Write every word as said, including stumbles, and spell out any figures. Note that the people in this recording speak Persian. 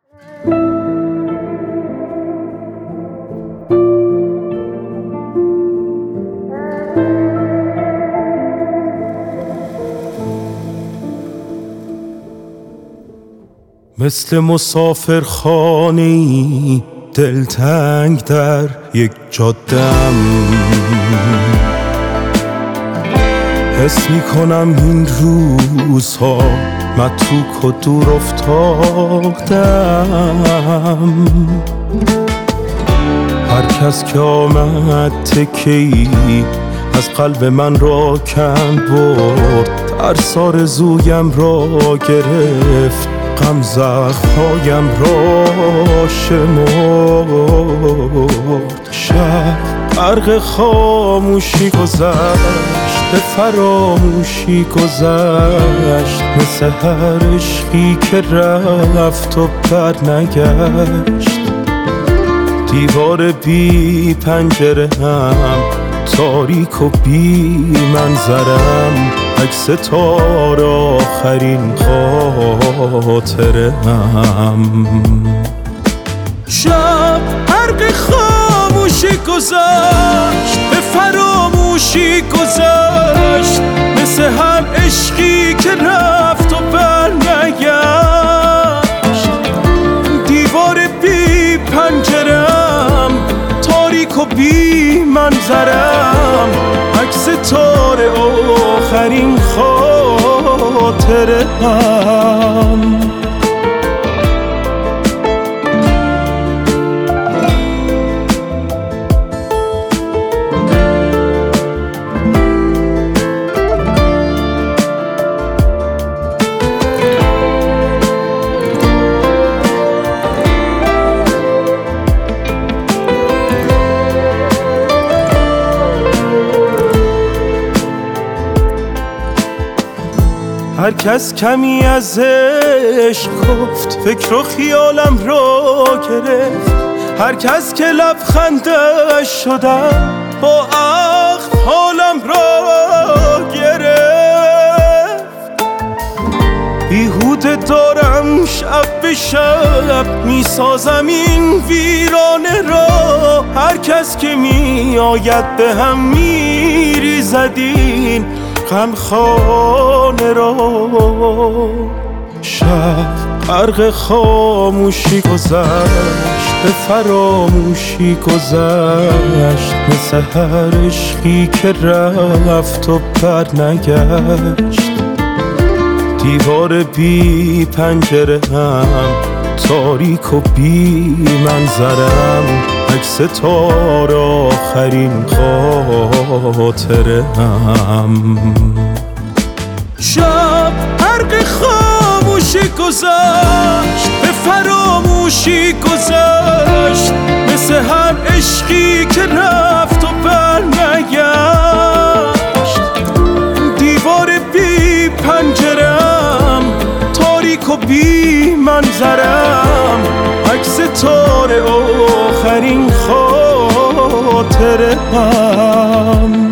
مثل مسافر خانه‌ای دلتنگ در یک جاده‌ام، حس میکنم این روزها متروک و دور افتادم. هر کس که آمد تکه‌ای از قلب من را کند برد، ترس آرزویم را گرفت، غم زخم‌هایم را شمرد. شب غرق خاموشی گذشت، به فراموشی گذشت، مثل هر عشقی که رفت و برنگشت. دیوار بی پنجره هم تاریک و بی منظرم، عکس تار آخرین خاطره هم. شب غرق خاموشی گذشت، به فراموشی گذشت، مثل هر عشقی که رفت و برنگشت. دیوار بی پنجرم تاریک و بی منظرم، عکس تار آخرین خاطره هم. هر کس کمی از عشق گفت، فکر و خیالم را گرفت. هر کس که لبخندش شدم، با عقل حالم را گرفت. بیهوده دارم شب به شب میسازم این ویرانه را. هر کس که می آید به هم میریزد این غمخانه را. شب غرق خاموشی گذشت، به فراموشی گذشت، مثل هر عشقی که رفت و برنگشت. دیوار بی پنجره هم تاریک و بی منظرم، عکس تار آخرین خاطره هم. شب غرق خاموشی گذشت، به فراموشی گذشت، مثل هر عشقی که رفت و برنگشت. دیوار بی پنجرم تاریک و بی منظرم، عکس تار آخرین خاطره هم.